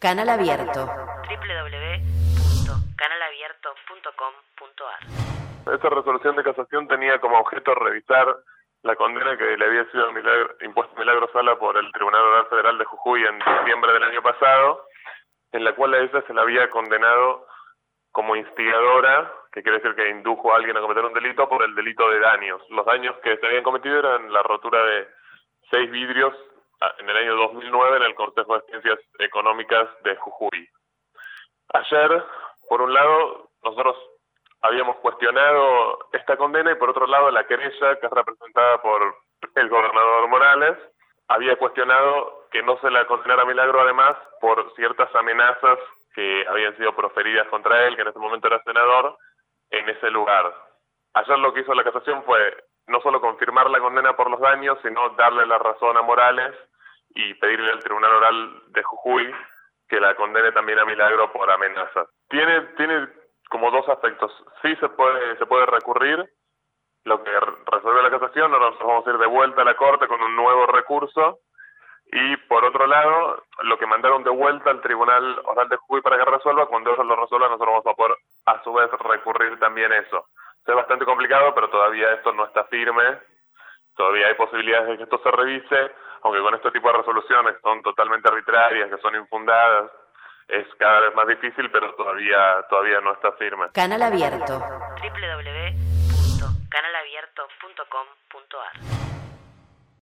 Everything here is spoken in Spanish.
Canal Abierto. www.canalabierto.com.ar. Esta resolución de casación tenía como objeto revisar la condena que le había sido impuesta a Milagro Sala por el Tribunal Oral Federal de Jujuy en diciembre del año pasado, en la cual a ella se la había condenado como instigadora, que quiere decir que indujo a alguien a cometer un delito, por el delito de daños. Los daños que se habían cometido eran la rotura de 6 vidrios en el año 2009 en el Consejo de Ciencias Económicas de Jujuy. Ayer, por un lado, nosotros habíamos cuestionado esta condena y por otro lado la querella, que es representada por el gobernador Morales, había cuestionado que no se la condenara a Milagro además por ciertas amenazas que habían sido proferidas contra él, que en ese momento era senador, en ese lugar. Ayer lo que hizo la casación fue no solo confirmar la condena por los daños, sino darle la razón a Morales y pedirle al Tribunal Oral de Jujuy que la condene también a Milagro por amenazas. Tiene como dos aspectos. Sí se puede recurrir lo que resuelve la casación, nosotros vamos a ir de vuelta a la Corte con un nuevo recurso, y por otro lado, lo que mandaron de vuelta al Tribunal Oral de Jujuy para que resuelva, cuando ellos lo resuelvan, nosotros vamos a poder a su vez recurrir también eso. Es bastante complicado, pero todavía esto no está firme, todavía hay posibilidades de que esto se revise, aunque con este tipo de resoluciones son totalmente arbitrarias, que son infundadas, es cada vez más difícil, pero todavía no está firme. Canal Abierto. www.canalabierto.com.ar